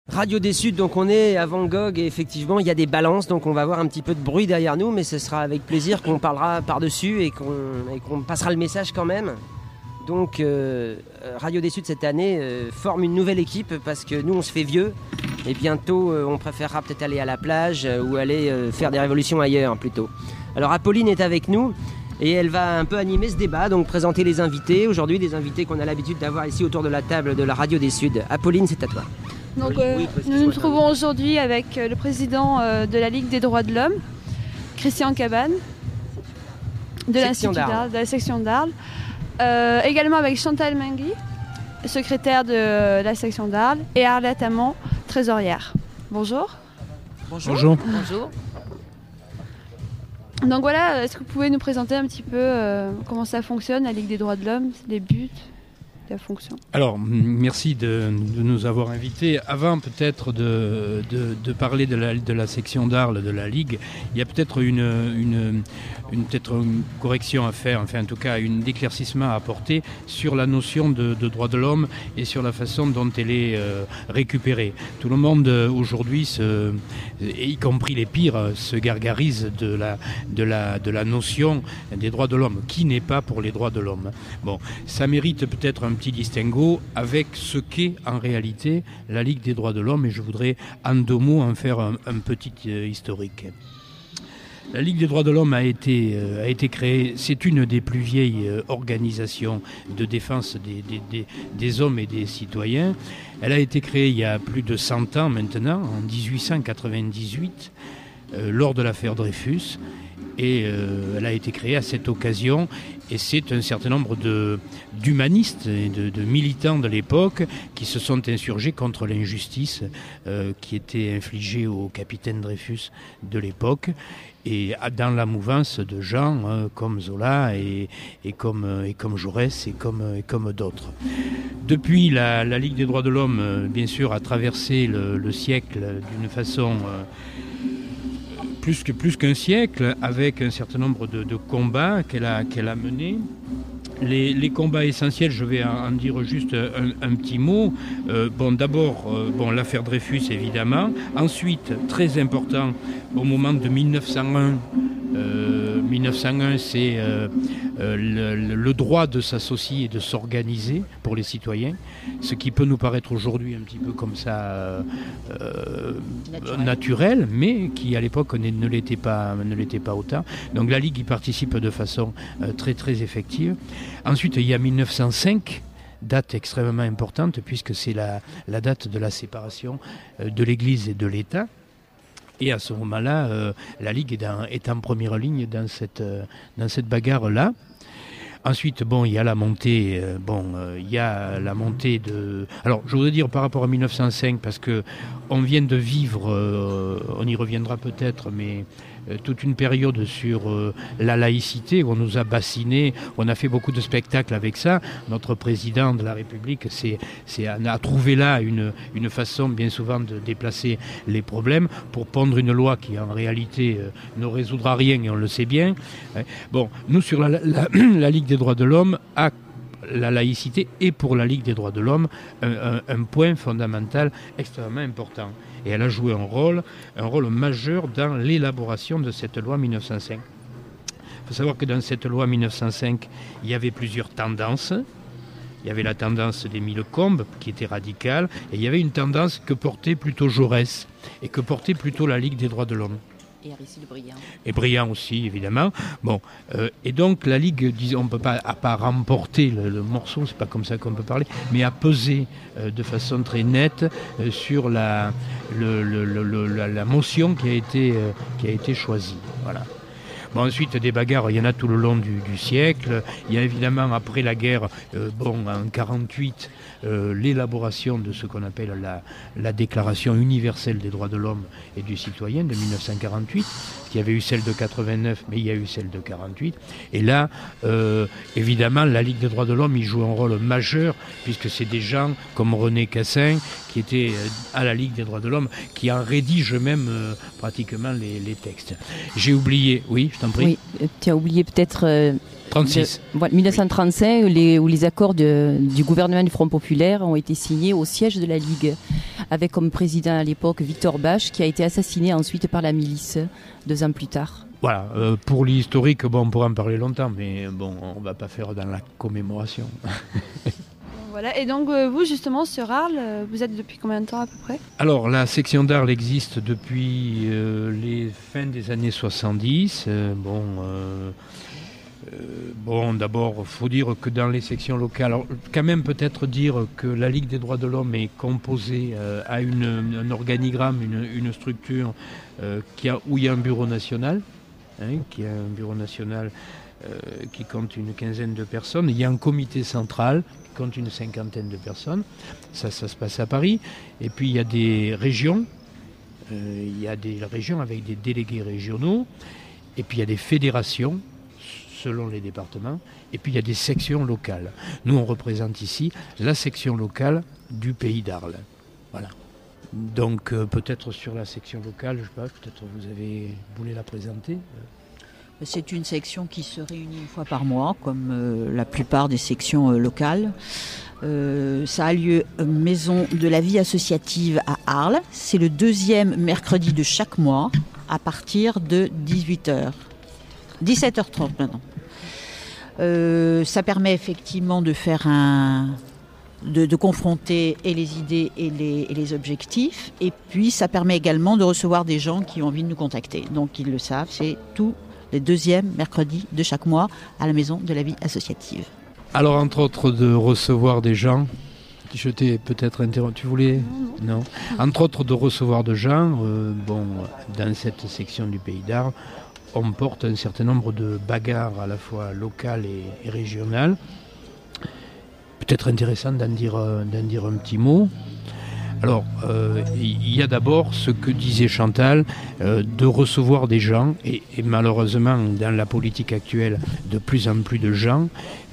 Radio des Suds, donc on est à Van Gogh et effectivement il y a des balances, donc on va avoir un petit peu de bruit derrière nous, mais ce sera avec plaisir qu'on parlera par-dessus et qu'on passera le message quand même. Donc Radio des Suds cette année forme une nouvelle équipe parce que nous on se fait vieux et bientôt on préférera peut-être aller à la plage ou aller faire des révolutions ailleurs plutôt. Alors Apolline est avec nous et elle va un peu animer ce débat, donc présenter les invités. Aujourd'hui des invités qu'on a l'habitude d'avoir ici autour de la table de la Radio des Suds. Apolline, c'est à toi. Donc, nous nous trouvons aujourd'hui avec le président de la Ligue des droits de l'homme, Christian Cabane, de l'Institut d'Arles, de la section d'Arles. Également avec Chantal Mengui, secrétaire de la section d'Arles, et Arlette Amand, trésorière. Bonjour. Bonjour. Bonjour. Donc voilà, est-ce que vous pouvez nous présenter un petit peu comment ça fonctionne, la Ligue des droits de l'homme, les buts, la fonction? Alors, merci de nous avoir invités. Avant peut-être de parler de la section d'Arles, de la Ligue, il y a peut-être une correction à faire, enfin en tout cas un éclaircissement à apporter sur la notion de droit de l'homme et sur la façon dont elle est récupérée. Tout le monde aujourd'hui, y compris les pires, se gargarise de la notion des droits de l'homme, qui n'est pas pour les droits de l'homme. Bon, ça mérite peut-être un petit distinguo avec ce qu'est en réalité la Ligue des droits de l'homme, et je voudrais en 2 mots en faire un petit historique. La Ligue des droits de l'homme a été créée, c'est une des plus vieilles organisations de défense des hommes et des citoyens. Elle a été créée il y a plus de 100 ans maintenant, en 1898, lors de l'affaire Dreyfus. Et elle a été créée à cette occasion, et c'est un certain nombre d'humanistes et de militants de l'époque qui se sont insurgés contre l'injustice qui était infligée au capitaine Dreyfus de l'époque, et dans la mouvance de gens comme Zola et comme Jaurès et comme d'autres. Depuis, la Ligue des droits de l'homme, bien sûr, a traversé le siècle d'une façon... plus qu'un siècle, avec un certain nombre de combats qu'elle a menés. Les combats essentiels, je vais en dire juste un petit mot. D'abord, l'affaire Dreyfus, évidemment. Ensuite, très important, au moment de 1901, 1901, c'est le droit de s'associer et de s'organiser pour les citoyens, ce qui peut nous paraître aujourd'hui un petit peu comme ça naturel, mais qui à l'époque ne l'était pas autant. Donc la Ligue y participe de façon très très effective. Ensuite, il y a 1905, date extrêmement importante puisque c'est la date de la séparation de l'Église et de l'État. Et à ce moment-là, la Ligue est en première ligne dans cette bagarre-là. Ensuite, il y a la montée. Alors, je voudrais dire par rapport à 1905, parce que on vient de vivre, on y reviendra peut-être, mais toute une période sur la laïcité, où on nous a bassinés, on a fait beaucoup de spectacles avec ça. Notre président de la République a trouvé là une façon bien souvent de déplacer les problèmes pour pondre une loi qui en réalité ne résoudra rien, et on le sait bien. Nous sur la Ligue des droits de l'homme a la laïcité est pour la Ligue des droits de l'homme un point fondamental extrêmement important. Et elle a joué un rôle majeur dans l'élaboration de cette loi 1905. Il faut savoir que dans cette loi 1905, il y avait plusieurs tendances. Il y avait la tendance d'Émile Combes, qui était radicale, et il y avait une tendance que portait plutôt Jaurès, et que portait plutôt la Ligue des droits de l'homme. Et Aristide Briand. Et Briand aussi, évidemment. Et donc la Ligue, on ne peut pas remporter le morceau, c'est pas comme ça qu'on peut parler, mais a pesé de façon très nette sur la motion qui a été choisie. Voilà. Ensuite, des bagarres, il y en a tout le long du siècle. Il y a évidemment, après la guerre, en 1948, l'élaboration de ce qu'on appelle la Déclaration universelle des droits de l'homme et du citoyen de 1948. Il y avait eu celle de 89, mais il y a eu celle de 48. Et là, évidemment, la Ligue des droits de l'homme, il joue un rôle majeur, puisque c'est des gens comme René Cassin, qui étaient à la Ligue des droits de l'homme, qui en rédigent même pratiquement les textes. J'ai oublié, oui, t'en prie. Oui, tu as oublié peut-être... 36. 1935, où les accords du gouvernement du Front Populaire ont été signés au siège de la Ligue, avec comme président à l'époque Victor Bache, qui a été assassiné ensuite par la milice 2 ans plus tard. Voilà, pour l'historique, on pourra en parler longtemps, mais bon, on ne va pas faire dans la commémoration. Voilà, et donc vous justement sur Arles, vous êtes depuis combien de temps à peu près ? Alors la section d'Arles existe depuis les fins des années 70. D'abord, il faut dire que dans les sections locales, alors, quand même peut-être dire que la Ligue des droits de l'homme est composée à un organigramme, une structure où il y a un bureau national, qui a un bureau national qui compte une quinzaine de personnes. Il y a un comité central qui compte une 50aine de personnes. Ça se passe à Paris. Et puis il y a des régions. Avec des délégués régionaux. Et puis il y a des fédérations selon les départements, et puis il y a des sections locales. Nous, on représente ici la section locale du Pays d'Arles. Voilà. Donc, peut-être sur la section locale, je ne sais pas, peut-être vous voulez la présenter. C'est une section qui se réunit une fois par mois, comme la plupart des sections locales. Ça a lieu Maison de la vie associative à Arles. C'est le 2e mercredi de chaque mois, à partir de 18h. 17h30 maintenant. Ça permet effectivement de faire de confronter et les idées et les objectifs. Et puis ça permet également de recevoir des gens qui ont envie de nous contacter. Donc ils le savent, c'est tous les 2e mercredis de chaque mois à la Maison de la vie associative. Alors entre autres de recevoir des gens, je t'ai peut-être interrompu, tu voulais ? Non. Entre autres de recevoir des gens, dans cette section du Pays d'Arles, on porte un certain nombre de bagarres à la fois locales et régionales. Peut-être intéressant d'en dire un petit mot. Alors, il y a d'abord ce que disait Chantal, de recevoir des gens, et malheureusement dans la politique actuelle, de plus en plus de gens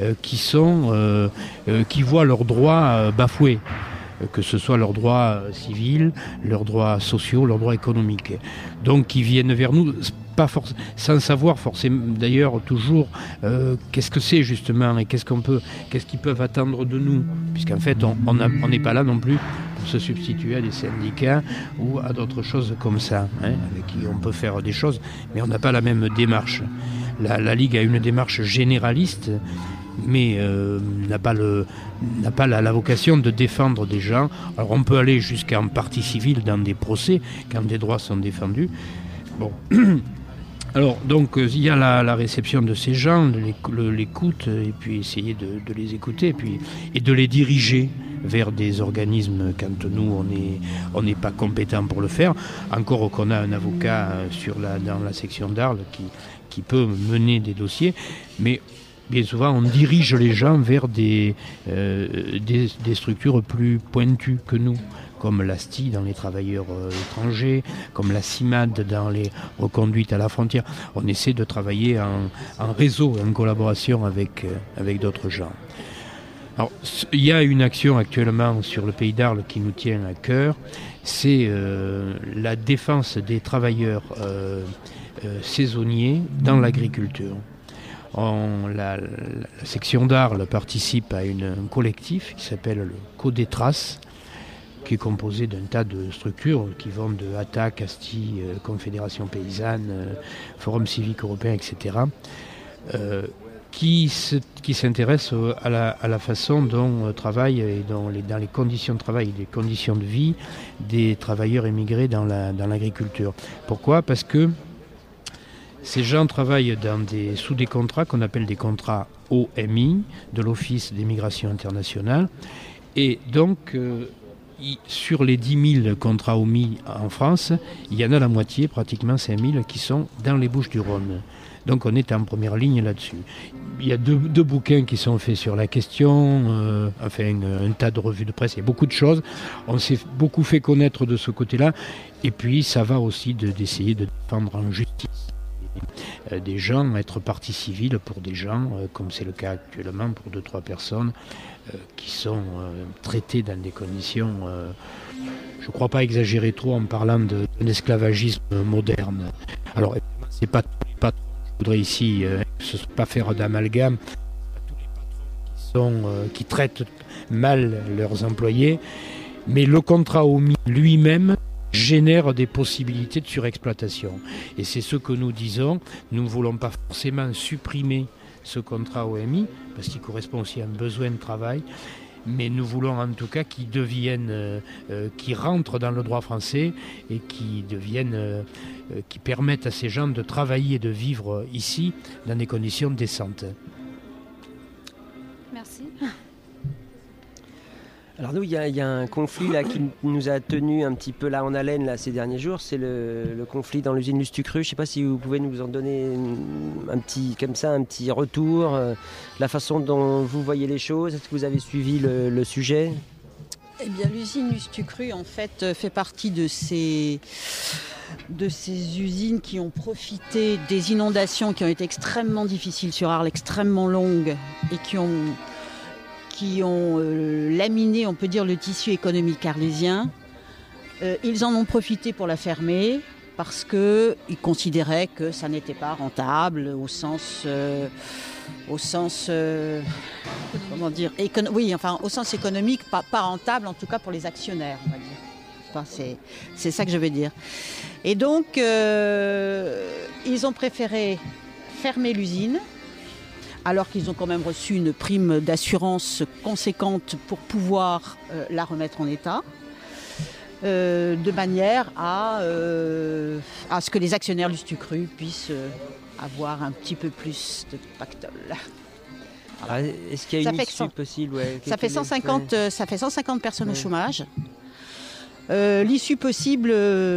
qui voient leurs droits bafoués. Que ce soit leurs droits civils, leurs droits sociaux, leurs droits économiques. Donc qui viennent vers nous, sans savoir forcément d'ailleurs toujours qu'est-ce que c'est justement et qu'est-ce qu'ils peuvent attendre de nous. Puisqu'en fait on n'est pas là non plus pour se substituer à des syndicats ou à d'autres choses comme ça, avec qui on peut faire des choses, mais on n'a pas la même démarche. La Ligue a une démarche généraliste, mais n'a pas la vocation de défendre des gens. Alors on peut aller jusqu'en partie civile dans des procès, quand des droits sont défendus. Bon. Alors donc il y a la réception de ces gens, l'écoute, et puis essayer de les écouter, et de les diriger vers des organismes quand nous on n'est pas compétent pour le faire. Encore qu'on a un avocat dans la section d'Arles qui peut mener des dossiers, mais bien souvent, on dirige les gens vers des structures plus pointues que nous, comme l'ASTI dans les travailleurs étrangers, comme la CIMAD dans les reconduites à la frontière. On essaie de travailler en réseau, en collaboration avec d'autres gens. Alors, il y a une action actuellement sur le Pays d'Arles qui nous tient à cœur, c'est la défense des travailleurs saisonniers dans l'agriculture. La section d'Arles participe à un collectif qui s'appelle le Codétras, qui est composé d'un tas de structures qui vont de ATAC, ASTI, Confédération Paysanne, Forum Civique Européen, etc., qui s'intéressent à la façon dont travaillent et dans les conditions de travail et les conditions de vie des travailleurs émigrés dans l'agriculture. Pourquoi ? Parce que ces gens travaillent sous des contrats qu'on appelle des contrats OMI, de l'Office des migrations internationales. Et donc, sur les 10 000 contrats OMI en France, il y en a la moitié, pratiquement 5 000, qui sont dans les Bouches-du-Rhône. Donc on est en première ligne là-dessus. Il y a deux bouquins qui sont faits sur la question, un tas de revues de presse, il y a beaucoup de choses. On s'est beaucoup fait connaître de ce côté-là. Et puis ça va aussi d'essayer de défendre en justice des gens, être partie civile pour des gens, comme c'est le cas actuellement pour 2-3 personnes qui sont traitées dans des conditions, je ne crois pas exagérer trop en parlant d'un esclavagisme moderne. Alors, c'est pas Je voudrais ici pas faire d'amalgame. Tous les patrons qui traitent mal leurs employés, mais le contrat OMI lui-même génère des possibilités de surexploitation. Et c'est ce que nous disons. Nous ne voulons pas forcément supprimer ce contrat OMI, parce qu'il correspond aussi à un besoin de travail, mais nous voulons en tout cas qu'il devienne, qu'il rentre dans le droit français et qu'il devienne, qui permette à ces gens de travailler et de vivre ici dans des conditions décentes. Merci. Alors nous, il y a un conflit là qui nous a tenu un petit peu là en haleine là, ces derniers jours, c'est le conflit dans l'usine Lustucru. Je ne sais pas si vous pouvez nous en donner un petit retour, la façon dont vous voyez les choses. Est-ce que vous avez suivi le sujet ? Eh bien, l'usine Lustucru, en fait, fait partie de ces usines qui ont profité des inondations qui ont été extrêmement difficiles sur Arles, extrêmement longues, et qui ont laminé, on peut dire, le tissu économique arlésien. Ils en ont profité pour la fermer parce qu'ils considéraient que ça n'était pas rentable au sens économique, pas rentable en tout cas pour les actionnaire, on va dire. Enfin, c'est ça que je veux dire. Et donc, ils ont préféré fermer l'usine, alors qu'ils ont quand même reçu une prime d'assurance conséquente pour pouvoir la remettre en état, de manière à ce que les actionnaires Lustucru puissent avoir un petit peu plus de pactole. Voilà. Est-ce qu'il y a une issue possible ça fait 150 personnes au chômage. L'issue possible,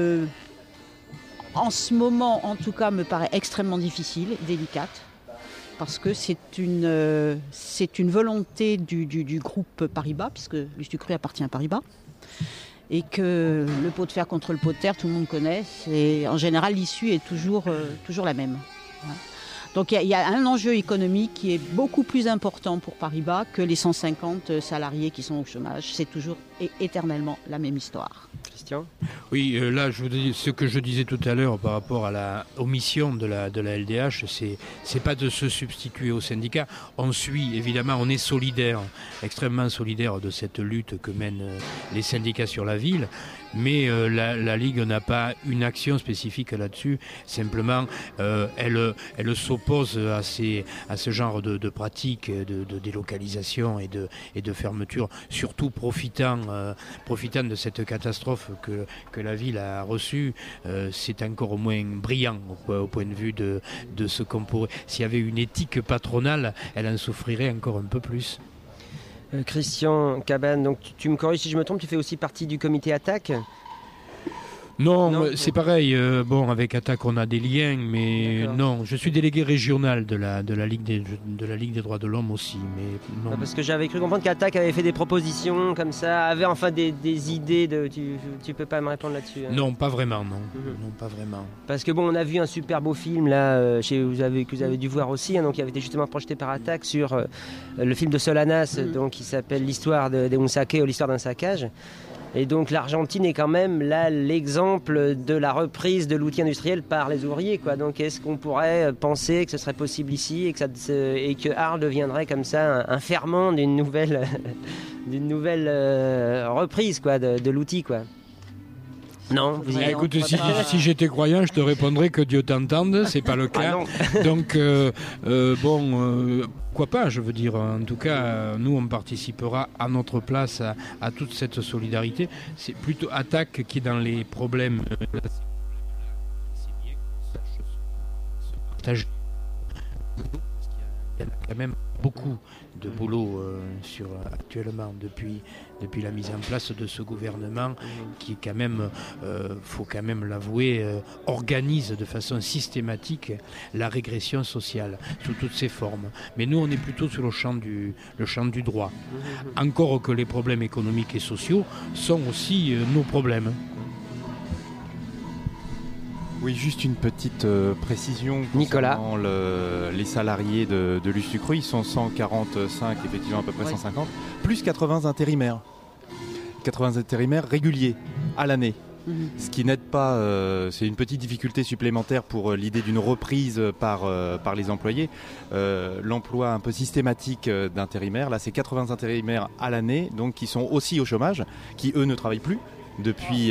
en ce moment en tout cas, me paraît extrêmement difficile, délicate. Parce que c'est une volonté du groupe Paribas, puisque Lustucru appartient à Paribas, et que le pot de fer contre le pot de terre, tout le monde connaît. En général, l'issue est toujours la même. Ouais. Donc il y a un enjeu économique qui est beaucoup plus important pour Paribas que les 150 salariés qui sont au chômage. C'est toujours et éternellement la même histoire. Christian ? Oui, là, je vous dis ce que je disais tout à l'heure par rapport aux missions de la LDH, c'est pas de se substituer aux syndicats. On suit, évidemment, on est solidaire, extrêmement solidaire de cette lutte que mènent les syndicats sur la ville. Mais la Ligue n'a pas une action spécifique là-dessus. Simplement, elle s'oppose à ce genre de pratiques de délocalisation et de fermeture, surtout profitant de cette catastrophe que la ville a reçue. C'est encore au moins brillant au point de vue de ce qu'on pourrait... S'il y avait une éthique patronale, elle en souffrirait encore un peu plus. Christian Cabane, donc tu me corriges si je me trompe, tu fais aussi partie du comité Attaque ? Non, c'est pareil. Avec Attaque, on a des liens, mais d'accord. Non, je suis délégué régional de la Ligue des droits de l'homme aussi. Mais non. Parce que j'avais cru comprendre qu'Attaque avait fait des propositions comme ça, avait enfin des idées. Tu peux pas me répondre là-dessus hein. Non, pas vraiment, non. Non, pas vraiment. Parce que on a vu un super beau film là, que vous avez dû voir aussi, hein, donc qui avait été justement projeté par Attaque sur le film de Solanas, donc qui s'appelle l'histoire de un saké ou l'histoire d'un saccage. Et donc l'Argentine est quand même là l'exemple de la reprise de l'outil industriel par les ouvriers, quoi. Donc est-ce qu'on pourrait penser que ce serait possible ici et que Arles deviendrait comme ça un ferment d'une nouvelle reprise, quoi, de l'outil, quoi. Non, vous écoute, si j'étais croyant, je te répondrais que Dieu t'entende, c'est pas le cas. Donc, pourquoi pas, je veux dire. En tout cas, nous, on participera à notre place à toute cette solidarité. C'est plutôt Attaque qui est dans les problèmes. C'est bien qu'on sache se partager. Il y a quand même beaucoup de boulot actuellement depuis la mise en place de ce gouvernement qui quand même, faut quand même l'avouer, organise de façon systématique la régression sociale sous toutes ses formes. Mais nous, on est plutôt sur le champ du droit. Encore que les problèmes économiques et sociaux sont aussi nos problèmes. Oui, juste une petite précision Nicolas. concernant les salariés de Lustucru. Ils sont 145, effectivement à peu près 150, plus 80 intérimaires. 80 intérimaires réguliers à l'année. Ce qui n'aide pas, c'est une petite difficulté supplémentaire pour l'idée d'une reprise par les employés. L'emploi un peu systématique d'intérimaires, là c'est 80 intérimaires à l'année, donc qui sont aussi au chômage, qui eux ne travaillent plus depuis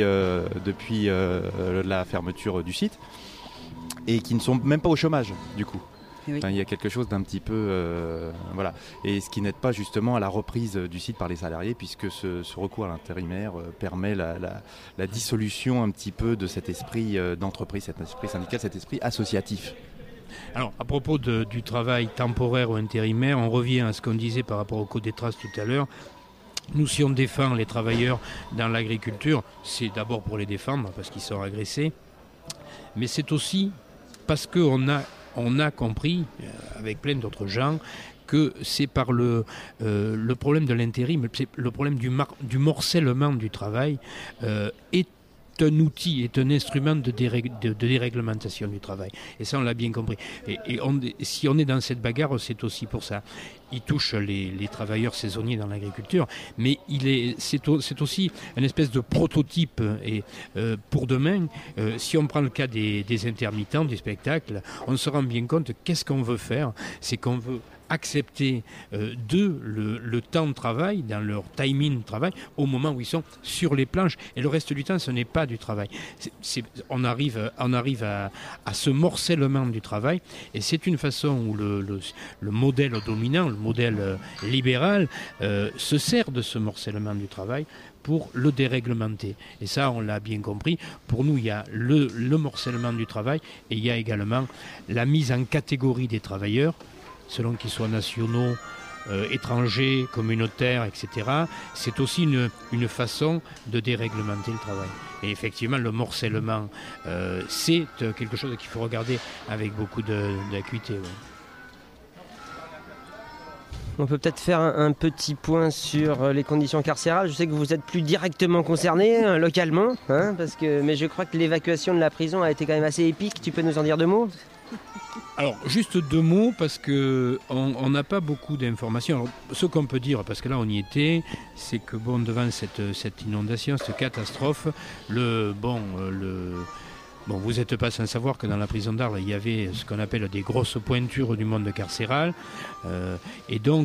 la fermeture du site, et qui ne sont même pas au chômage du coup. Oui. Enfin, il y a quelque chose d'un petit peu... voilà. Et ce qui n'aide pas justement à la reprise du site par les salariés, puisque ce recours à l'intérimaire permet la dissolution un petit peu de cet esprit d'entreprise, cet esprit syndical, cet esprit associatif. Alors, à propos du travail temporaire ou intérimaire, on revient à ce qu'on disait par rapport au Code des traces tout à l'heure. Nous, si on défend les travailleurs dans l'agriculture, c'est d'abord pour les défendre, parce qu'ils sont agressés, mais c'est aussi parce qu'on a compris, avec plein d'autres gens, que c'est par le problème de l'intérim, le problème du morcellement du travail est un outil, est un instrument de déréglementation du travail. Et ça, on l'a bien compris. Et si on est dans cette bagarre, c'est aussi pour ça. Il touche les travailleurs saisonniers dans l'agriculture, mais c'est aussi une espèce de prototype pour demain. Si on prend le cas des intermittents du spectacle, on se rend bien compte qu'est-ce qu'on veut faire. C'est qu'on veut accepter le temps de travail, dans leur timing de travail, au moment où ils sont sur les planches. Et le reste du temps, ce n'est pas du travail. On arrive à ce morcellement du travail, et c'est une façon où le modèle dominant, le modèle libéral, se sert de ce morcellement du travail pour le déréglementer. Et ça, on l'a bien compris. Pour nous, il y a le morcellement du travail, et il y a également la mise en catégorie des travailleurs, selon qu'ils soient nationaux, étrangers, communautaires, etc. C'est aussi une façon de déréglementer le travail. Et effectivement, le morcellement, c'est quelque chose qu'il faut regarder avec beaucoup d'acuité. Ouais. On peut peut-être faire un petit point sur les conditions carcérales. Je sais que vous êtes plus directement concerné localement, mais je crois que l'évacuation de la prison a été quand même assez épique. Tu peux nous en dire 2 mots ? Alors, juste 2 mots, parce qu'on n'a pas beaucoup d'informations. Alors, ce qu'on peut dire, parce que là on y était, c'est que devant cette inondation, cette catastrophe, vous n'êtes pas sans savoir que dans la prison d'Arles, il y avait ce qu'on appelle des grosses pointures du monde carcéral. Et donc,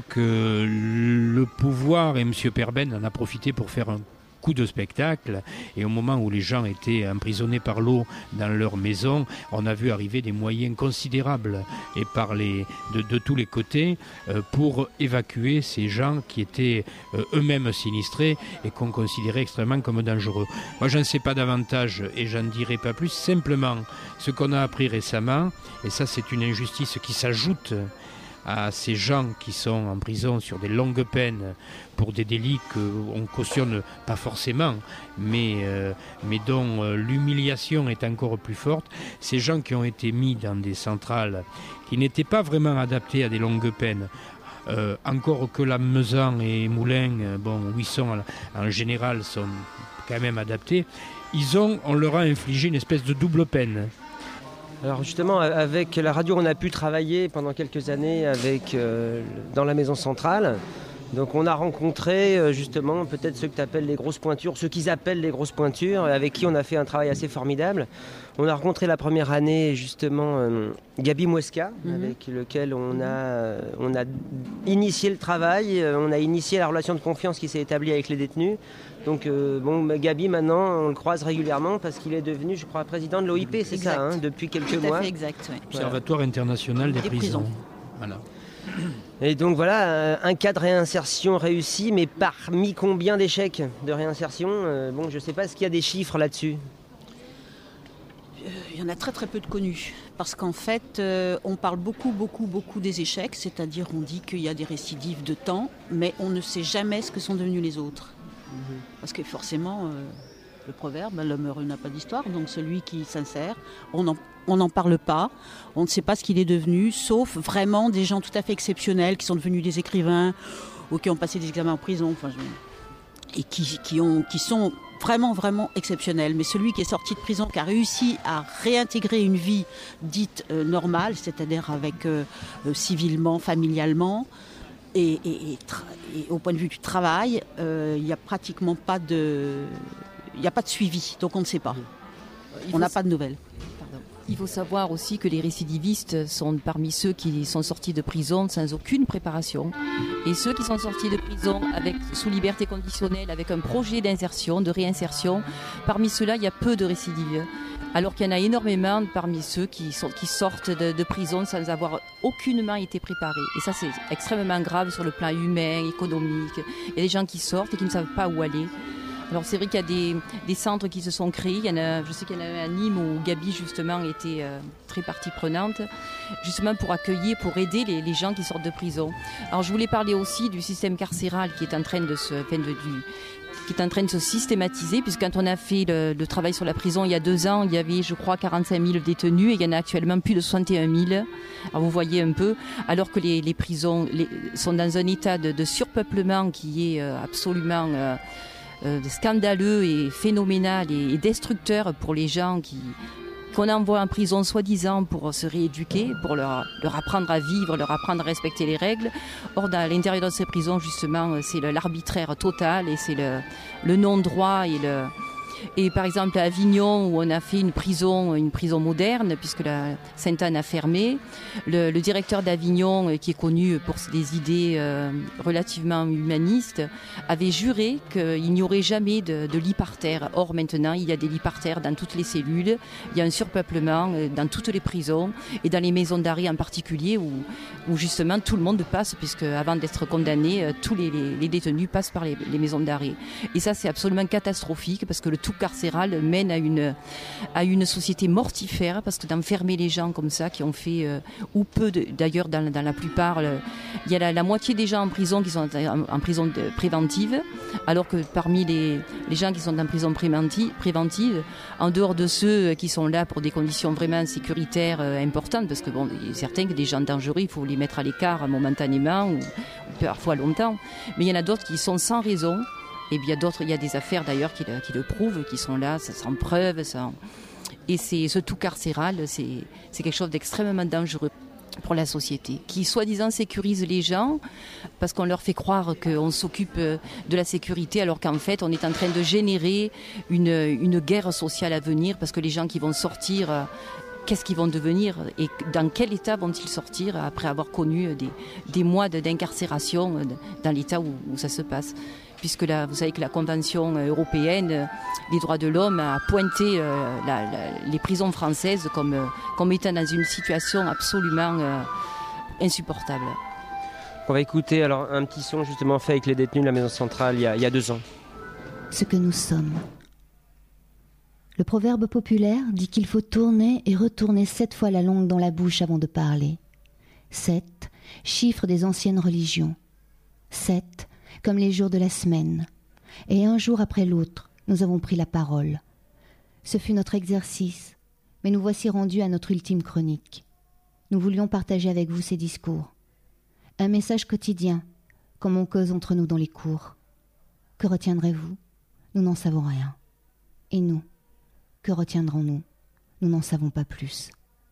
le pouvoir et M. Perben en a profité pour faire un coup de spectacle, et au moment où les gens étaient emprisonnés par l'eau dans leur maison, on a vu arriver des moyens considérables et de tous les côtés pour évacuer ces gens qui étaient eux-mêmes sinistrés et qu'on considérait extrêmement comme dangereux. Moi, j'en sais pas davantage et j'en dirai pas plus. Simplement, ce qu'on a appris récemment, et ça c'est une injustice qui s'ajoute à ces gens qui sont en prison sur des longues peines pour des délits qu'on ne cautionne pas forcément, mais dont l'humiliation est encore plus forte. Ces gens qui ont été mis dans des centrales qui n'étaient pas vraiment adaptées à des longues peines, encore que la Mezan et Moulins, où ils sont en général, sont quand même adaptés, on leur a infligé une espèce de double peine. Alors justement, avec la radio, on a pu travailler pendant quelques années dans la maison centrale. Donc on a rencontré justement peut-être ceux que tu appelles les grosses pointures, ceux qu'ils appellent les grosses pointures, avec qui on a fait un travail assez formidable. On a rencontré la première année justement Gabi Mouesca, avec lequel on a initié le travail, on a initié la relation de confiance qui s'est établie avec les détenus. Donc Gabi maintenant on le croise régulièrement parce qu'il est devenu, je crois, président de l'OIP, c'est ça, depuis quelques mois. Fait, exact, oui. Observatoire international des prisons. Voilà. Et donc voilà, un cas de réinsertion réussi, mais parmi combien d'échecs de réinsertion je ne sais pas, est-ce qu'il y a des chiffres là-dessus ? Il y en a très très peu de connus, parce qu'en fait on parle beaucoup des échecs, c'est-à-dire on dit qu'il y a des récidives de temps, mais on ne sait jamais ce que sont devenus les autres. Parce que forcément, le proverbe, l'homme heureux n'a pas d'histoire, donc celui qui s'insère, on n'en parle pas, on ne sait pas ce qu'il est devenu, sauf vraiment des gens tout à fait exceptionnels qui sont devenus des écrivains ou qui ont passé des examens en prison, et qui sont vraiment exceptionnels. Mais celui qui est sorti de prison, qui a réussi à réintégrer une vie dite normale, c'est-à-dire avec civilement, familialement, et au point de vue du travail, il n'y a pratiquement pas de n'y a pas de suivi, donc on ne sait pas. On n'a pas de nouvelles. Il faut savoir aussi que les récidivistes sont parmi ceux qui sont sortis de prison sans aucune préparation. Et ceux qui sont sortis de prison sous liberté conditionnelle, avec un projet d'insertion, de réinsertion, parmi ceux-là, il y a peu de récidives. Alors qu'il y en a énormément parmi ceux qui sortent de prison sans avoir aucunement été préparés. Et ça, c'est extrêmement grave sur le plan humain, économique. Il y a des gens qui sortent et qui ne savent pas où aller. Alors c'est vrai qu'il y a des centres qui se sont créés. Je sais qu'il y en a un à Nîmes où Gabi justement était très partie prenante, justement pour accueillir, pour aider les gens qui sortent de prison. Alors je voulais parler aussi du système carcéral qui est en train de se systématiser, puisque quand on a fait le travail sur la prison il y a 2 ans, il y avait je crois 45 000 détenus et il y en a actuellement plus de 61 000. Alors vous voyez un peu, alors que les prisons sont dans un état de surpeuplement qui est absolument scandaleux et phénoménal et destructeur pour les gens qu'on envoie en prison soi-disant pour se rééduquer, pour leur apprendre à vivre, leur apprendre à respecter les règles. Or, à l'intérieur de ces prisons, justement, c'est l'arbitraire total et c'est le non-droit et par exemple à Avignon où on a fait une prison moderne puisque la Sainte-Anne a fermé, le directeur d'Avignon qui est connu pour des idées relativement humanistes avait juré qu'il n'y aurait jamais de lit par terre. Or maintenant il y a des lits par terre dans toutes les cellules, il y a un surpeuplement dans toutes les prisons et dans les maisons d'arrêt en particulier où justement tout le monde passe, puisque avant d'être condamné tous les détenus passent par les maisons d'arrêt. Et ça c'est absolument catastrophique parce que le tout carcéral mène à une société mortifère, parce que d'enfermer les gens comme ça qui ont fait ou peu d'ailleurs dans la plupart il y a la moitié des gens en prison qui sont en prison préventive, alors que parmi les gens qui sont en prison préventive, en dehors de ceux qui sont là pour des conditions vraiment sécuritaires importantes, parce que bon, certains que des gens dangereux il faut les mettre à l'écart momentanément ou parfois longtemps, mais il y en a d'autres qui sont sans raison. Et bien d'autres, il y a des affaires d'ailleurs qui le prouvent, qui sont là, sans preuve. Et ce tout carcéral, c'est quelque chose d'extrêmement dangereux pour la société, qui soi-disant sécurise les gens, parce qu'on leur fait croire qu'on s'occupe de la sécurité, alors qu'en fait on est en train de générer une guerre sociale à venir, parce que les gens qui vont sortir, qu'est-ce qu'ils vont devenir et dans quel état vont-ils sortir après avoir connu des mois d'incarcération dans l'état où ça se passe. Puisque là, vous savez que la Convention européenne des droits de l'homme a pointé les prisons françaises comme étant dans une situation absolument insupportable. On va écouter alors un petit son justement fait avec les détenus de la maison centrale il y a 2 ans. Ce que nous sommes. Le proverbe populaire dit qu'il faut tourner et retourner 7 fois la langue dans la bouche avant de parler. 7, chiffre des anciennes religions. 7, comme les jours de la semaine. Et un jour après l'autre, nous avons pris la parole. Ce fut notre exercice, mais nous voici rendus à notre ultime chronique. Nous voulions partager avec vous ces discours. Un message quotidien, comme on cause entre nous dans les cours. Que retiendrez-vous ? Nous n'en savons rien. Et nous, que retiendrons-nous ? Nous n'en savons pas plus.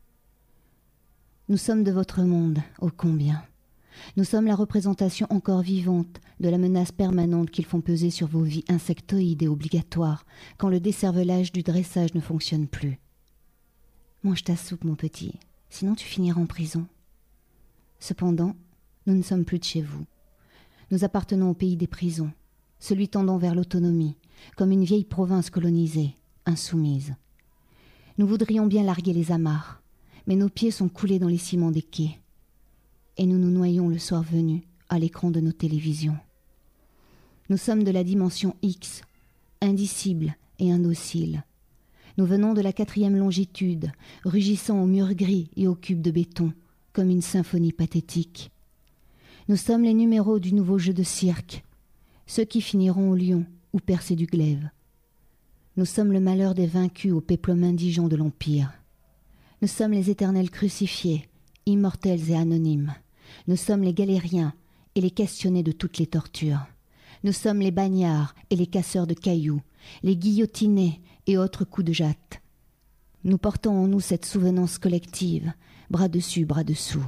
Nous sommes de votre monde, ô combien. Nous sommes la représentation encore vivante de la menace permanente qu'ils font peser sur vos vies insectoïdes et obligatoires quand le décervelage du dressage ne fonctionne plus. Mange ta soupe, mon petit, sinon tu finiras en prison. Cependant, nous ne sommes plus de chez vous. Nous appartenons au pays des prisons, celui tendant vers l'autonomie, comme une vieille province colonisée, insoumise. Nous voudrions bien larguer les amarres, mais nos pieds sont coulés dans les ciments des quais. Et nous nous noyons le soir venu à l'écran de nos télévisions. Nous sommes de la dimension X, indicible et indocile. Nous venons de la 4e longitude, rugissant aux murs gris et aux cubes de béton, comme une symphonie pathétique. Nous sommes les numéros du nouveau jeu de cirque, ceux qui finiront au lion ou percés du glaive. Nous sommes le malheur des vaincus au péplum indigent de l'Empire. Nous sommes les éternels crucifiés, immortels et anonymes. Nous sommes les galériens et les questionnés de toutes les tortures. Nous sommes les bagnards et les casseurs de cailloux, les guillotinés et autres coups de jatte. Nous portons en nous cette souvenance collective, bras dessus, bras dessous.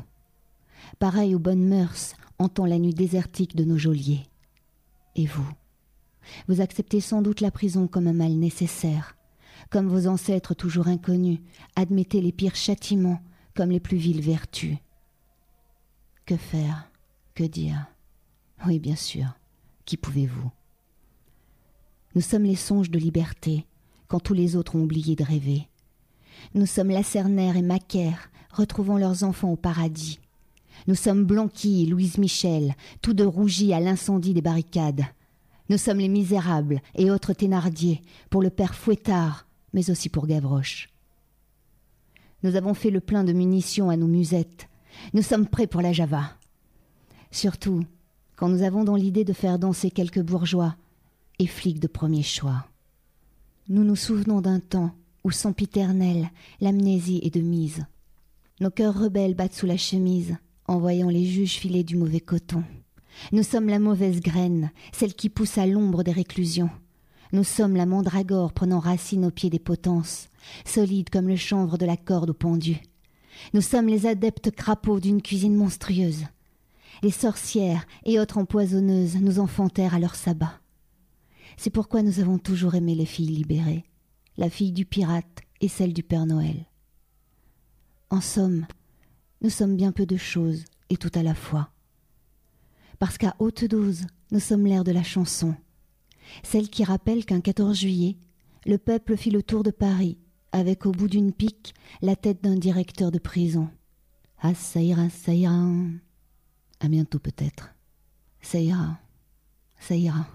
Pareil aux bonnes mœurs, hantant la nuit désertique de nos geôliers. Et vous, Vous acceptez sans doute la prison comme un mal nécessaire. Comme vos ancêtres toujours inconnus, admettez les pires châtiments comme les plus viles vertus. Que faire? Que dire? Oui, bien sûr. Qui pouvez-vous? Nous sommes les songes de liberté, quand tous les autres ont oublié de rêver. Nous sommes Lacernaire et Macaire, retrouvant leurs enfants au paradis. Nous sommes Blanqui et Louise Michel, tous deux rougis à l'incendie des barricades. Nous sommes les Misérables et autres Thénardier, pour le père Fouettard, mais aussi pour Gavroche. Nous avons fait le plein de munitions à nos musettes. Nous sommes prêts pour la Java. Surtout, quand nous avons dans l'idée de faire danser quelques bourgeois et flics de premier choix. Nous nous souvenons d'un temps où sempiternelle, l'amnésie est de mise. Nos cœurs rebelles battent sous la chemise, en voyant les juges filer du mauvais coton. Nous sommes la mauvaise graine, celle qui pousse à l'ombre des réclusions. Nous sommes la mandragore prenant racine au pied des potences, solide comme le chanvre de la corde au pendu. Nous sommes les adeptes crapauds d'une cuisine monstrueuse. Les sorcières et autres empoisonneuses nous enfantèrent à leur sabbat. C'est pourquoi nous avons toujours aimé les filles libérées, la fille du pirate et celle du Père Noël. En somme, nous sommes bien peu de choses et tout à la fois. Parce qu'à haute dose, nous sommes l'air de la chanson, celle qui rappelle qu'un 14 juillet, le peuple fit le tour de Paris, avec au bout d'une pique la tête d'un directeur de prison. Ah, ça ira, ça ira. À bientôt peut-être. Ça ira, ça ira.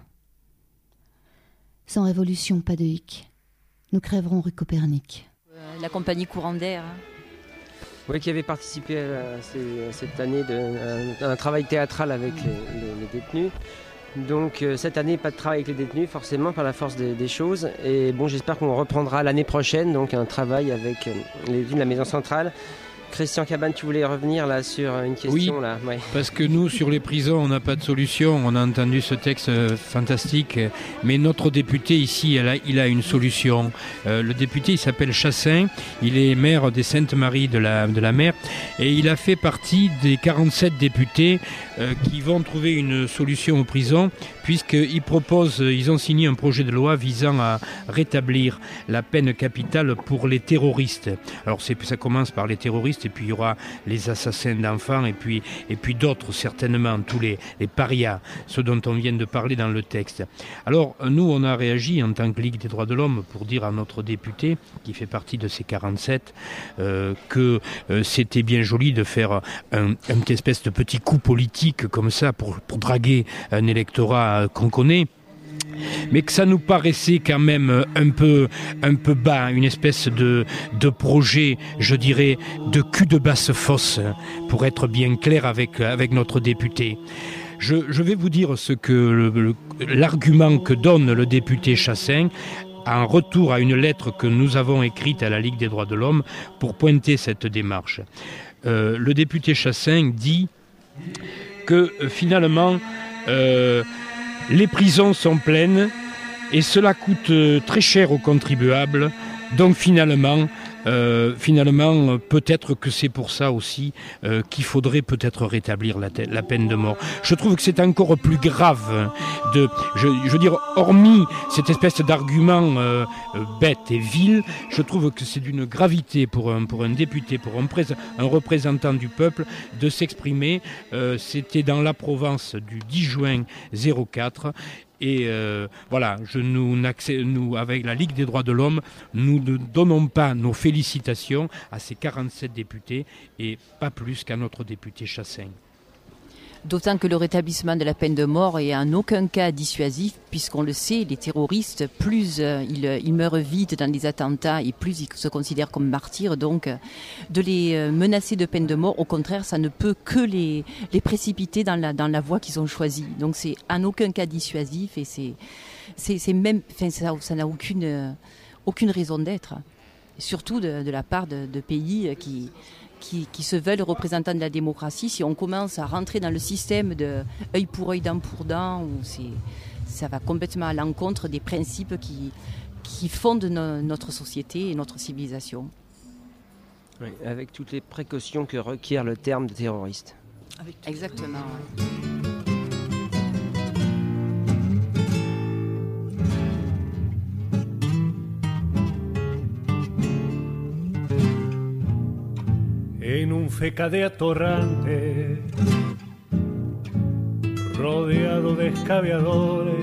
Sans révolution, pas de hic. Nous crèverons rue Copernic. La compagnie Courant d'Air. Oui, qui avait participé cette année à un travail théâtral avec les détenus. Donc cette année, pas de travail avec les détenus, forcément, par la force des choses. Et bon, j'espère qu'on reprendra l'année prochaine, donc un travail avec les détenus de la Maison Centrale. Christian Cabane, tu voulais revenir là sur une question? Oui, là. Ouais. Parce que nous, sur les prisons, on n'a pas de solution. On a entendu ce texte fantastique. Mais notre député ici, il a une solution. Le député, il s'appelle Chassaing. Il est maire des Saintes-Maries de la Mer. Et il a fait partie des 47 députés qui vont trouver une solution aux prisons, ils ont signé un projet de loi visant à rétablir la peine capitale pour les terroristes. Alors ça commence par les terroristes, et puis il y aura les assassins d'enfants, et puis d'autres certainement, tous les parias, ceux dont on vient de parler dans le texte. Alors nous, on a réagi en tant que Ligue des droits de l'homme pour dire à notre député, qui fait partie de ces 47, que c'était bien joli de faire une espèce de petit coup politique comme ça pour draguer un électorat qu'on connaît, mais que ça nous paraissait quand même un peu bas, une espèce de projet, je dirais, de cul de basse-fosse, pour être bien clair avec notre député. Je vais vous dire ce que l'argument que donne le député Chassaing en retour à une lettre que nous avons écrite à la Ligue des droits de l'homme pour pointer cette démarche. Le député Chassaing dit que finalement les prisons sont pleines et cela coûte très cher aux contribuables, donc finalement peut-être que c'est pour ça aussi qu'il faudrait peut-être rétablir la peine de mort. Je trouve que c'est encore plus grave je veux dire, hormis cette espèce d'argument bête et vil, je trouve que c'est d'une gravité pour un député, pour un représentant du peuple, de s'exprimer. C'était dans la Provence du 10 juin 04. Et voilà, nous, avec la Ligue des droits de l'homme, nous ne donnons pas nos félicitations à ces 47 députés et pas plus qu'à notre député Chassaing. D'autant que le rétablissement de la peine de mort est en aucun cas dissuasif, puisqu'on le sait, les terroristes, plus ils meurent vite dans des attentats et plus ils se considèrent comme martyrs. Donc, de les menacer de peine de mort, au contraire, ça ne peut que les précipiter dans la voie qu'ils ont choisie. Donc, c'est en aucun cas dissuasif et c'est même, ça n'a aucune raison d'être. Surtout de la part de pays qui se veulent représentants de la démocratie. Si on commence à rentrer dans le système de œil pour œil, dent pour dent, ça va complètement à l'encontre des principes qui fondent notre société et notre civilisation. Oui, avec toutes les précautions que requiert le terme de terroriste. Exactement. un feca de atorrante, rodeado de escabeadores,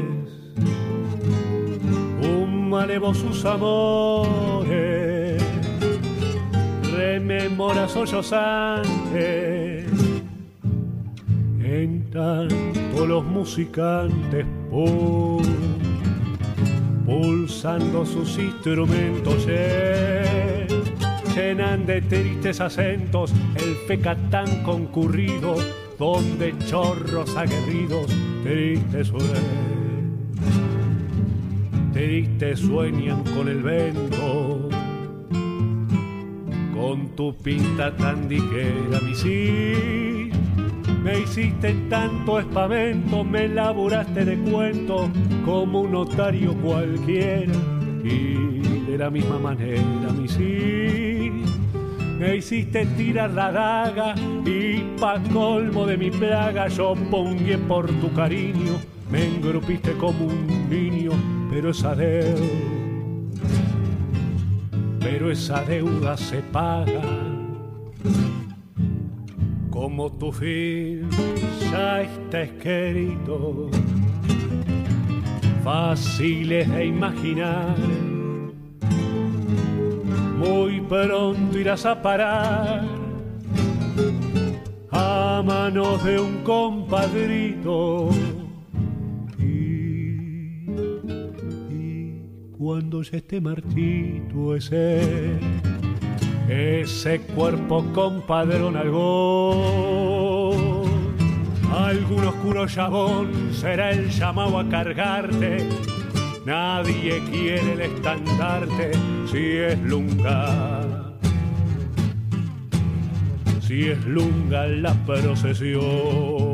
un malevo sus amores, rememora sollozante. En tanto los musicantes pulsando sus instrumentos llenan de tristes acentos el feca tan concurrido, donde chorros aguerridos tristes sueñan con el vento. Con tu pinta tan diquera, mi sí, me hiciste tanto espavento, me laburaste de cuento como un notario cualquiera, y de la misma manera, mi sí, me hiciste tirar la daga, y pa' colmo de mi plaga yo pongué por tu cariño, me engrupiste como un niño, pero esa deuda se paga. Como tu fin ya está escrito, fáciles de imaginar, muy pronto irás a parar a manos de un compadrito. Y cuando ya esté marchito ese cuerpo compadrón algún oscuro chabón será el llamado a cargarte. Nadie quiere el estandarte si es lunga la procesión.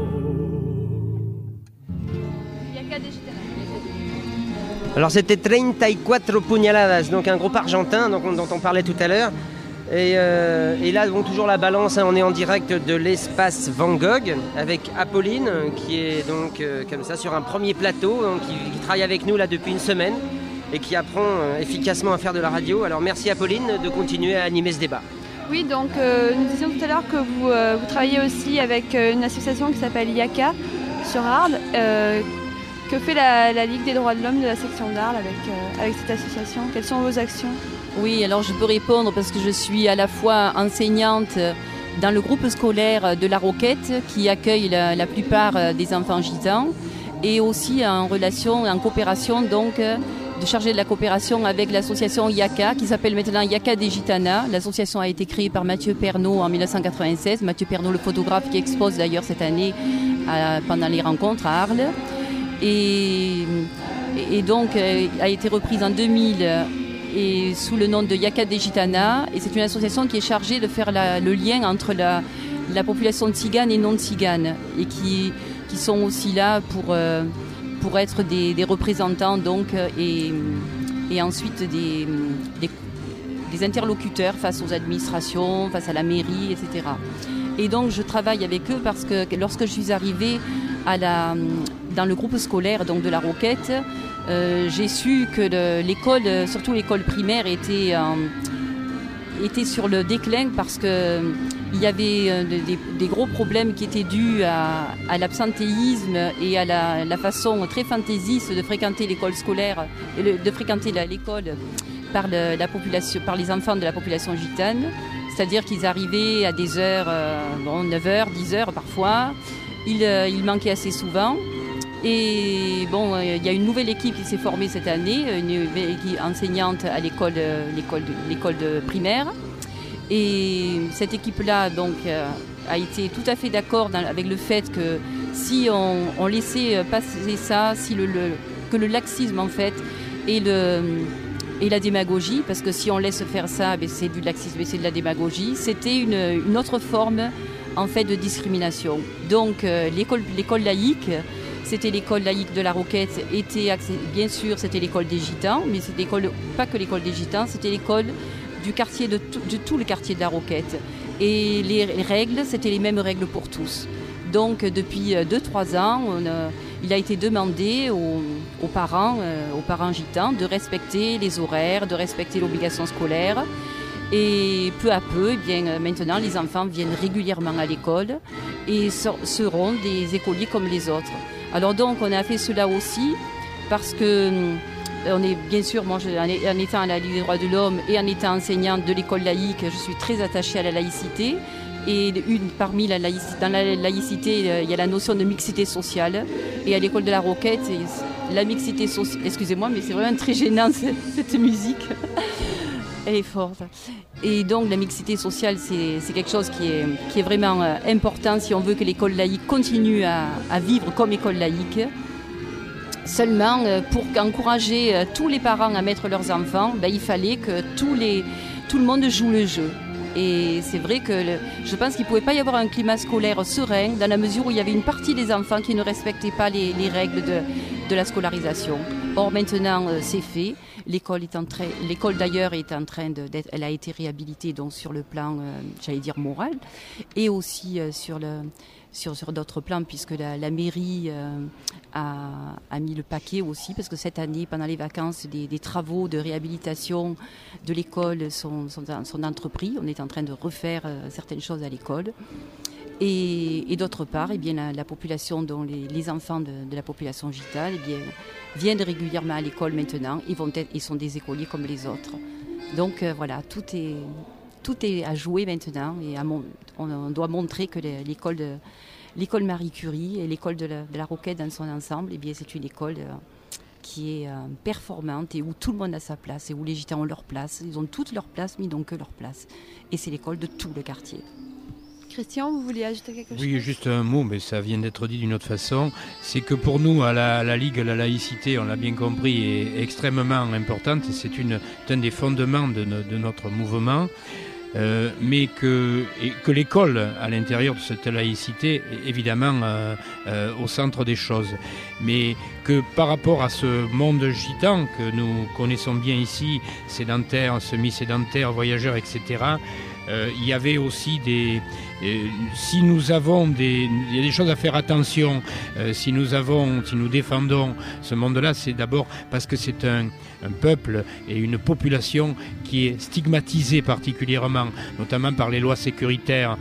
Alors c'était 34 puñaladas, donc un groupe argentin dont on parlait tout à l'heure. Et là, bon, toujours la balance, hein, on est en direct de l'espace Van Gogh avec Apolline qui est donc comme ça sur un premier plateau, donc, qui travaille avec nous là depuis une semaine et qui apprend efficacement à faire de la radio. Alors merci Apolline de continuer à animer ce débat. Oui, donc nous disions tout à l'heure que vous travaillez aussi avec une association qui s'appelle IACA sur Arles. Que fait la Ligue des droits de l'homme de la section d'Arles avec cette association? Quelles sont vos actions? Oui, alors je peux répondre parce que je suis à la fois enseignante dans le groupe scolaire de La Roquette qui accueille la plupart des enfants gitans et aussi en coopération donc de chargée de la coopération avec l'association IACA qui s'appelle maintenant IACA des Gitanas. L'association a été créée par Mathieu Pernaut en 1996. Mathieu Pernaut, le photographe qui expose d'ailleurs cette année pendant les rencontres à Arles. Et donc a été reprise en 2000 et sous le nom de IACA des Gitanas. Et c'est une association qui est chargée de faire le lien entre la population tzigane et non tzigane et qui sont aussi là pour être des représentants donc, et ensuite des interlocuteurs face aux administrations, face à la mairie, etc. Et donc je travaille avec eux parce que lorsque je suis arrivée dans le groupe scolaire donc de La Roquette, j'ai su que l'école, surtout l'école primaire, était sur le déclin parce qu'il y avait des gros problèmes qui étaient dus à l'absentéisme et à la façon très fantaisiste de fréquenter l'école scolaire, de fréquenter l'école par les enfants de la population gitane. C'est-à-dire qu'ils arrivaient à des heures, 9h, 10h parfois. Ils manquaient assez souvent. Et bon, il y a une nouvelle équipe qui s'est formée cette année, une équipe enseignante à l'école de primaire. Et cette équipe-là donc, a été tout à fait d'accord avec le fait que si on laissait passer ça, que le laxisme en fait et la démagogie, parce que si on laisse faire ça, c'est du laxisme et c'est de la démagogie, c'était une autre forme en fait de discrimination. Donc l'école laïque, c'était l'école laïque de La Roquette, bien sûr c'était l'école des Gitans, mais c'était pas que l'école des Gitans, c'était l'école du quartier de tout le quartier de La Roquette. Et les règles, c'était les mêmes règles pour tous. Donc depuis 2-3 ans, il a été demandé aux parents gitans de respecter les horaires, de respecter l'obligation scolaire. Et peu à peu, maintenant, les enfants viennent régulièrement à l'école et seront des écoliers comme les autres. Alors donc, on a fait cela aussi parce que on est bien sûr, moi, en étant à la Ligue des droits de l'homme et en étant enseignante de l'école laïque, je suis très attachée à la laïcité. Et parmi dans la laïcité, il y a la notion de mixité sociale. Et à l'école de la Roquette, la mixité sociale... Excusez-moi, mais c'est vraiment très gênant cette musique. Elle est forte. Et donc la mixité sociale, c'est quelque chose qui est vraiment important si on veut que l'école laïque continue à vivre comme école laïque. Seulement, pour encourager tous les parents à mettre leurs enfants, il fallait que tout le monde joue le jeu. Et c'est vrai que je pense qu'il ne pouvait pas y avoir un climat scolaire serein dans la mesure où il y avait une partie des enfants qui ne respectaient pas les règles de la scolarisation. Or maintenant, c'est fait. L'école d'ailleurs elle a été réhabilitée donc sur le plan, moral, et aussi sur d'autres plans, puisque la mairie a mis le paquet aussi, parce que cette année, pendant les vacances, des travaux de réhabilitation de l'école sont entrepris. On est en train de refaire certaines choses à l'école. Et d'autre part, la population, dont les enfants de la population gitane, viennent régulièrement à l'école maintenant. Ils sont des écoliers comme les autres. Donc voilà, tout est à jouer maintenant. Et on doit montrer que l'école Marie Curie et l'école de la Roquette dans son ensemble, c'est une école qui est performante et où tout le monde a sa place et où les gitans ont leur place. Ils ont toutes leur place, mais ils n'ont que leur place. Et c'est l'école de tout le quartier. Christian, vous vouliez ajouter quelque chose ? Oui, juste un mot, mais ça vient d'être dit d'une autre façon. C'est que pour nous, à la Ligue, la laïcité, on l'a bien compris, est extrêmement importante. C'est un des fondements de notre mouvement. Mais que l'école, à l'intérieur de cette laïcité, est évidemment au centre des choses. Mais que par rapport à ce monde gitan que nous connaissons bien ici, sédentaire, semi-sédentaire, voyageurs, etc., il y avait aussi si nous il y a des choses à faire attention. Si nous défendons ce monde-là, c'est d'abord parce que c'est un peuple et une population qui est stigmatisée particulièrement, notamment par les lois sécuritaires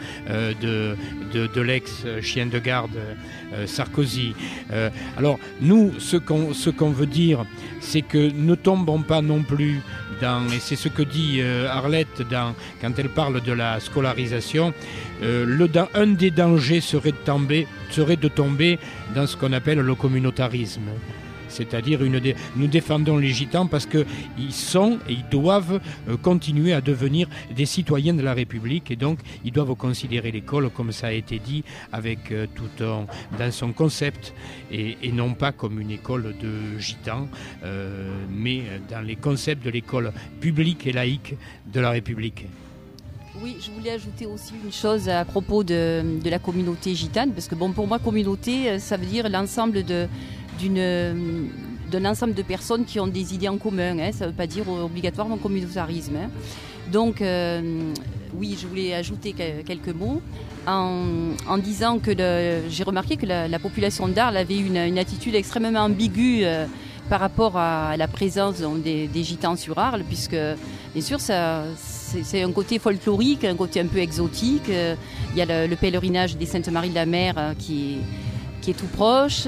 de l'ex-chien de garde Sarkozy. Alors nous, ce qu'on veut dire, c'est que ne tombons pas non plus et c'est ce que dit Arlette quand elle parle de la scolarisation, un des dangers serait de tomber dans ce qu'on appelle le communautarisme. C'est-à-dire, nous défendons les gitans parce qu'ils sont et ils doivent continuer à devenir des citoyens de la République, et donc ils doivent considérer l'école, comme ça a été dit, avec dans son concept, et non pas comme une école de gitans, mais dans les concepts de l'école publique et laïque de la République. Oui, je voulais ajouter aussi une chose à propos de la communauté gitane, parce que pour moi, communauté, ça veut dire l'ensemble d'un ensemble de personnes qui ont des idées en commun. Ça ne veut pas dire obligatoirement communautarisme. Donc, oui, je voulais ajouter quelques mots en disant que j'ai remarqué que la population d'Arles avait une attitude extrêmement ambiguë par rapport à la présence des gitans sur Arles, puisque, bien sûr, c'est un côté folklorique, un côté un peu exotique. Il y a le pèlerinage des Saintes-Maries de la Mer qui est tout proche.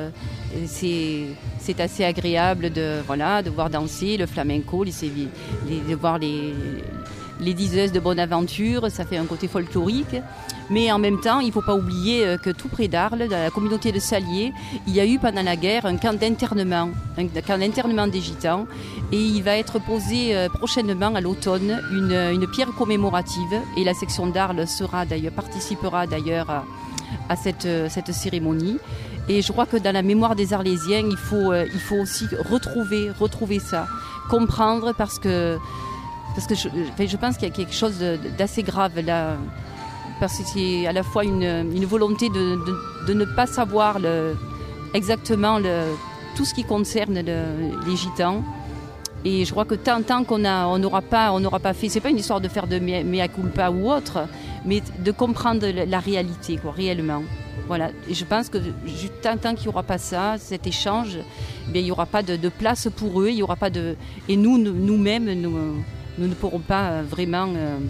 C'est assez agréable de voir danser le flamenco, de voir les diseuses de Bonaventure. Ça fait un côté folklorique. Mais en même temps, il ne faut pas oublier que tout près d'Arles, dans la communauté de Salier, il y a eu pendant la guerre un camp d'internement des gitans. Et il va être posé prochainement à l'automne une pierre commémorative. Et la section d'Arles participera d'ailleurs à cette cérémonie. Et je crois que dans la mémoire des Arlésiens, il faut aussi retrouver ça, comprendre, parce que je pense qu'il y a quelque chose d'assez grave là, parce que c'est à la fois une volonté de ne pas savoir exactement tout ce qui concerne les gitans. Et je crois que tant qu'on n'aura pas fait, c'est pas une histoire de faire de mea culpa ou autre, mais de comprendre la réalité, réellement. Voilà. Et je pense que tant qu'il n'y aura pas ça, cet échange, il n'y aura pas de place pour eux, il y aura pas et nous-mêmes, nous ne pourrons pas vraiment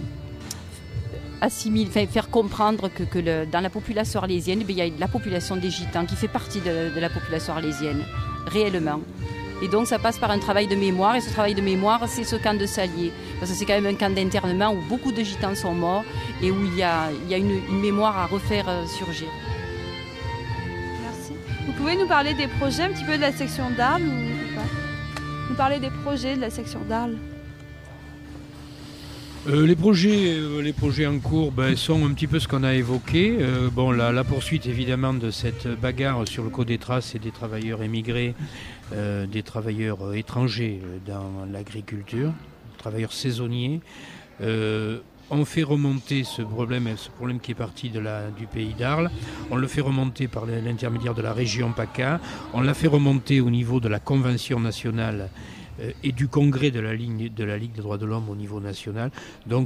faire comprendre que dans la population arlésienne, il y a la population des Gitans qui fait partie de la population arlésienne, réellement. Et donc ça passe par un travail de mémoire, et ce travail de mémoire, c'est ce camp de Salier. Parce que c'est quand même un camp d'internement où beaucoup de Gitans sont morts et où il y a une mémoire à refaire surgir. Merci. Vous pouvez nous parler des projets un petit peu de la section d'Arles ou pas? Nous parler des projets de la section d'Arles. Les projets en cours sont un petit peu ce qu'on a évoqué. La poursuite évidemment de cette bagarre sur le code des traces et des travailleurs émigrés, des travailleurs étrangers dans l'agriculture, travailleurs saisonniers. On fait remonter ce problème qui est parti du pays d'Arles. On le fait remonter par l'intermédiaire de la région PACA. On l'a fait remonter au niveau de la Convention nationale et du congrès de la Ligue des droits de l'homme au niveau national. Donc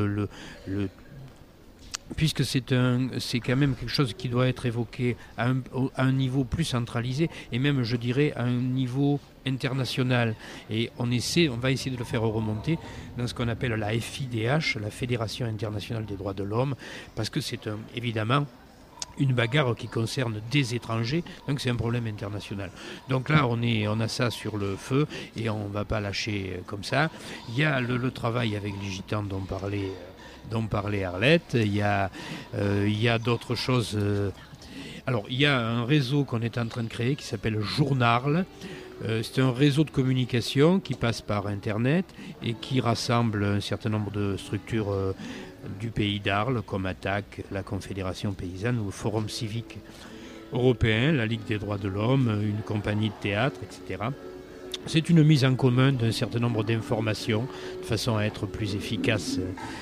puisque c'est quand même quelque chose qui doit être évoqué à un niveau plus centralisé et même, je dirais, à un niveau international. Et on va essayer de le faire remonter dans ce qu'on appelle la FIDH, la Fédération internationale des droits de l'homme, parce que c'est évidemment une bagarre qui concerne des étrangers, donc c'est un problème international. Donc là, on a ça sur le feu et on ne va pas lâcher comme ça. Il y a le travail avec les Gitans dont parlait Arlette. Il y a d'autres choses. Alors, il y a un réseau qu'on est en train de créer qui s'appelle Journarles. C'est un réseau de communication qui passe par Internet et qui rassemble un certain nombre de structures du pays d'Arles, comme ATTAC, la Confédération paysanne ou le Forum civique européen, la Ligue des droits de l'homme, une compagnie de théâtre, etc. C'est une mise en commun d'un certain nombre d'informations de façon à être plus efficace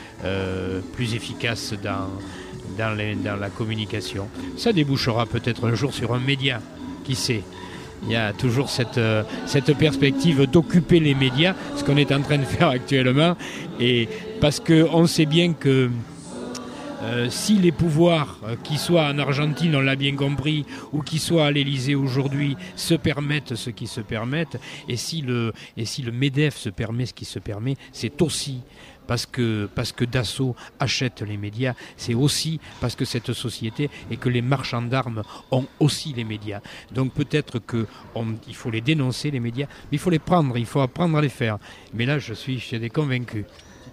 dans la communication. Ça débouchera peut-être un jour sur un média, qui sait. Il y a toujours cette perspective d'occuper les médias, ce qu'on est en train de faire actuellement, et parce qu'on sait bien que si les pouvoirs, qui soient en Argentine, on l'a bien compris, ou qui soient à l'Élysée aujourd'hui, se permettent ce qu'ils se permettent, et si le MEDEF se permet ce qui se permet, c'est aussi parce que Dassault achète les médias, c'est aussi parce que cette société et que les marchands d'armes ont aussi les médias. Donc peut-être qu'il faut les dénoncer, les médias, mais il faut les prendre, il faut apprendre à les faire. Mais là, je suis convaincu.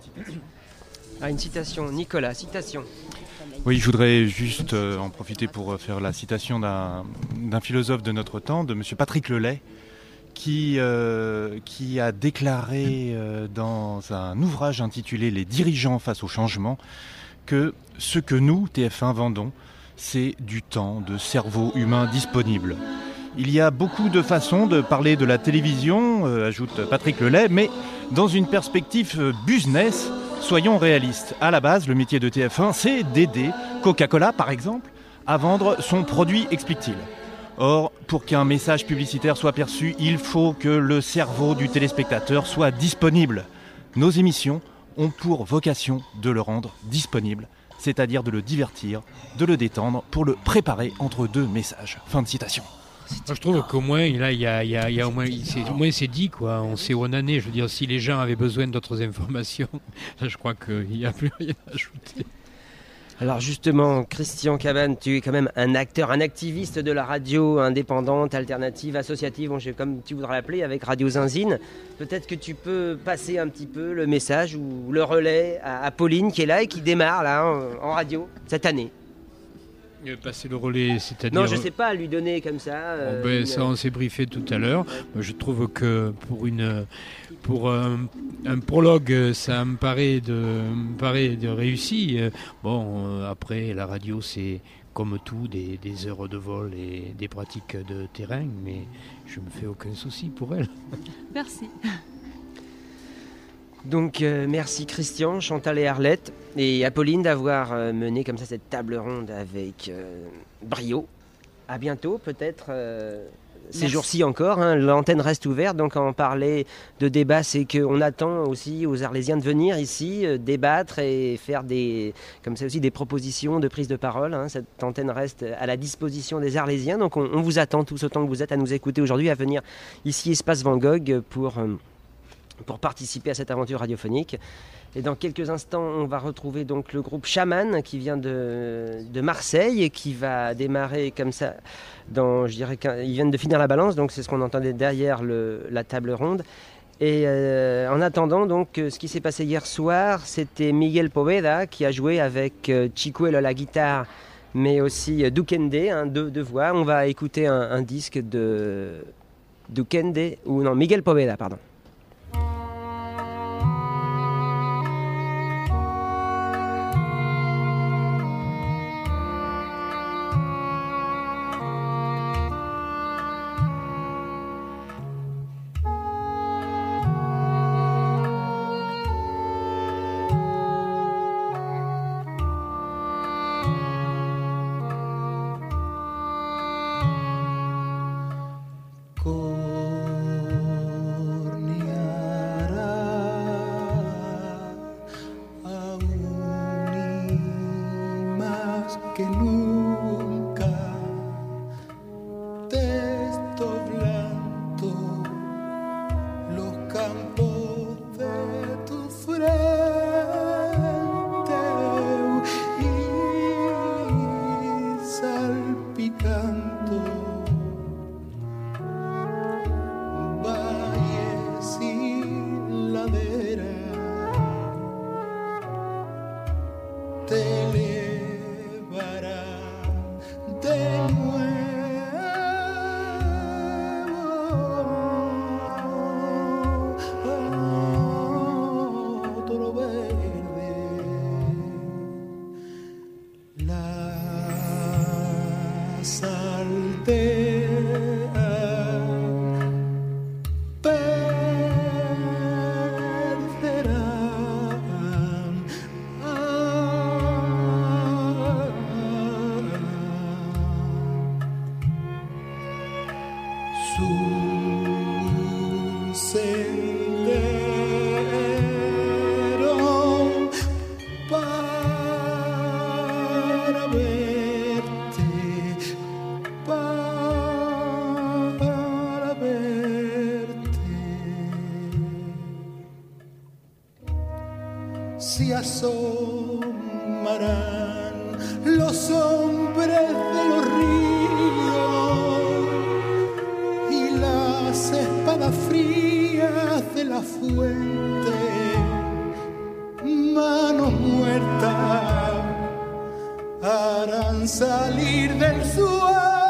Une citation, Nicolas, citation. Oui, je voudrais juste en profiter pour faire la citation d'un philosophe de notre temps, de M. Patrick Lelay, qui a déclaré dans un ouvrage intitulé « Les dirigeants face au changement » que ce que nous, TF1, vendons, c'est du temps de cerveau humain disponible. Il y a beaucoup de façons de parler de la télévision, ajoute Patrick Lelay, mais dans une perspective business, soyons réalistes. À la base, le métier de TF1, c'est d'aider Coca-Cola, par exemple, à vendre son produit, explique-t-il. Or, pour qu'un message publicitaire soit perçu, il faut que le cerveau du téléspectateur soit disponible. Nos émissions ont pour vocation de le rendre disponible, c'est-à-dire de le divertir, de le détendre, pour le préparer entre deux messages. Fin de citation. Moi, je trouve qu'au moins, là, il y a au moins c'est dit, quoi. On sait où on en est. Je veux dire, si les gens avaient besoin d'autres informations, là, je crois qu'il n'y a plus rien à ajouter. Alors justement, Christian Cabane, tu es quand même un acteur, un activiste de la radio indépendante, alternative, associative, comme tu voudras l'appeler, avec Radio Zinzine. Peut-être que tu peux passer un petit peu le message ou le relais à Pauline qui est là et qui démarre là en radio cette année. Passer le relais, c'est-à-dire... Non, je ne sais pas, lui donner comme ça... Ça, on s'est briefé tout à l'heure. Je trouve que pour un prologue, ça me paraît de réussi. Après, la radio, c'est comme tout, des heures de vol et des pratiques de terrain, mais je ne me fais aucun souci pour elle. Merci. Donc merci Christian, Chantal et Arlette et Apolline d'avoir mené comme ça cette table ronde avec brio. À bientôt peut-être ces jours-ci encore, l'antenne reste ouverte, donc en parler de débat, c'est qu'on attend aussi aux Arlésiens de venir ici débattre et faire comme ça aussi des propositions de prise de parole. Cette antenne reste à la disposition des Arlésiens, donc on vous attend tous autant que vous êtes à nous écouter aujourd'hui, à venir ici Espace Van Gogh pour pour participer à cette aventure radiophonique. Et dans quelques instants, on va retrouver donc le groupe Chaman qui vient de Marseille et qui va démarrer comme ça. Je dirais qu'ils viennent de finir la balance, donc c'est ce qu'on entendait derrière la table ronde. Et en attendant, donc, ce qui s'est passé hier soir, c'était Miguel Poveda qui a joué avec Chicuelo à la guitare, mais aussi Duquende, deux voix. On va écouter un disque de Duquende, ou non, Miguel Poveda, pardon. Si asomarán los hombres de los ríos y las espadas frías de la fuente, manos muertas harán salir del suelo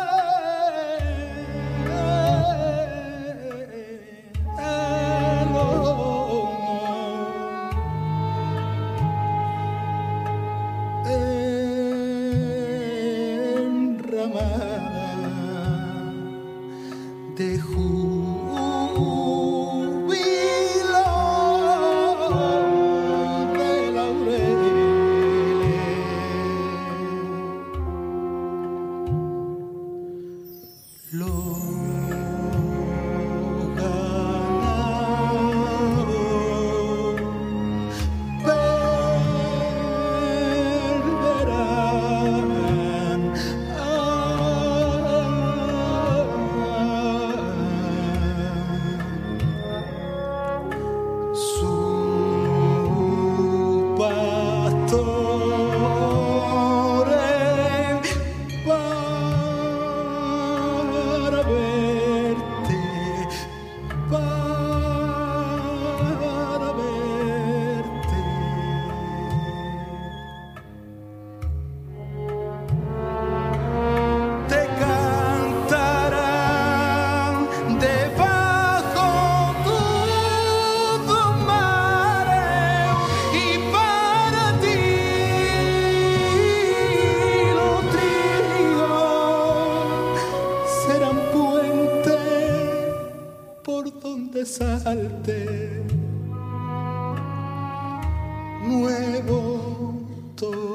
de júbilo de laureles. Los ganados perderán. Salte nuevo todo.